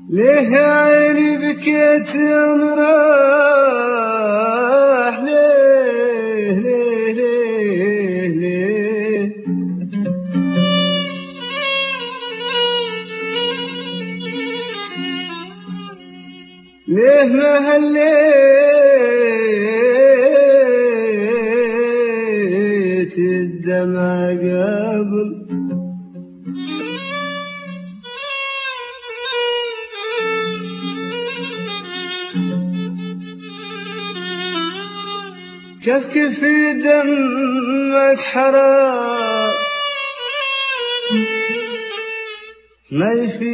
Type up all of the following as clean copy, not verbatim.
ليه يا عيني بكيت يا مراح؟ ليه ليه ليه ليه ليه ما هليت الدمع قبل؟ كيف في دمك حرام ما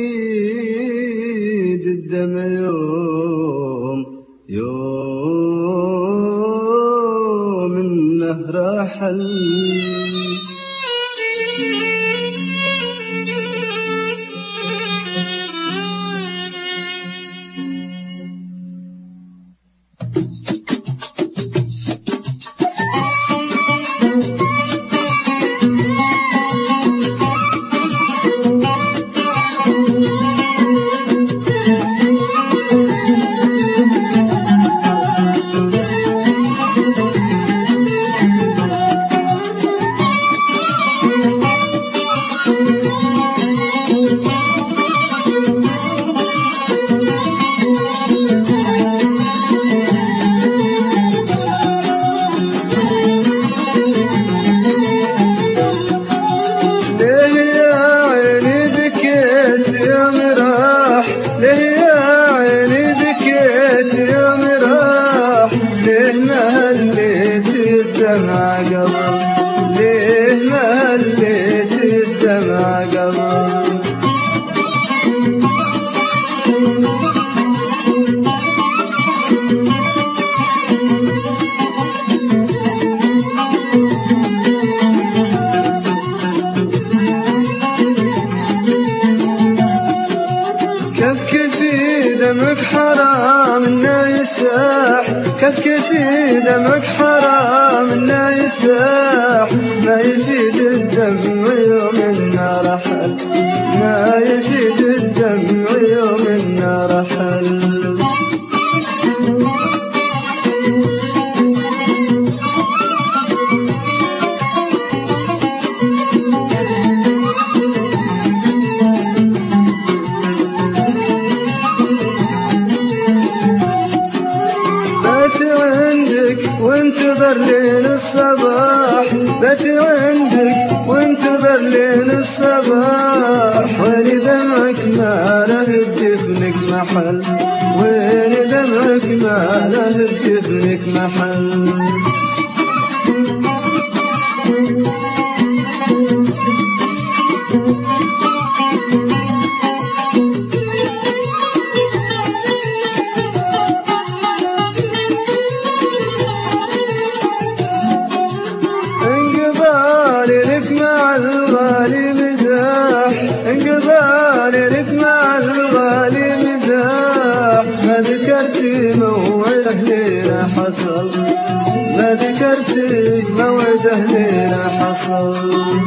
يفيد الدم يوم انه رحل. ليه ما هليت الدمع قبل؟ كيف دمك حرام انه يساح؟ كيف دمك حرام انه يساح؟ ما يفيد الدم يوم انه رحل، ما يفيد الدم يوم انه رحل. وانتظر لين الصباح، بات عندك وانتظر لين الصباح. وين دمعك ما له بجفنك محل، وين دمعك ما له بجفنك محل. الغالي مزاح، انقضى لك مع الغالي مزاح. ما ذكرتي موعده لينا حصل، ما ذكرتي موعده لينا حصل.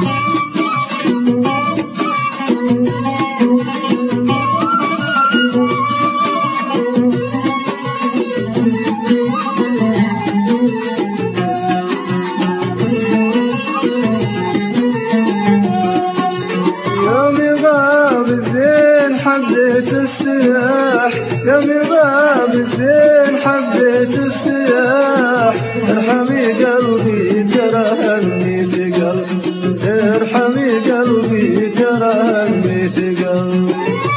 حبيت السلاح يوم غاب الزين، حبيت السلاح. ارحمي قلبي ترى همي ثقل، ارحمي قلبي ترى همي ثقل.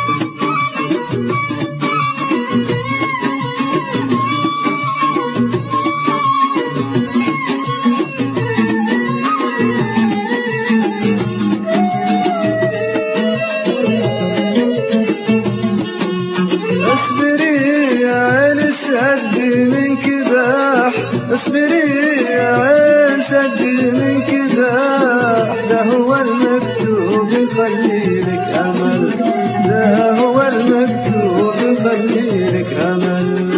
سدي من كباح، اصبري يا عين سدي من كباح. ده هو المكتوب يخلي لك امل، ده هو المكتوب يخلي لك امل.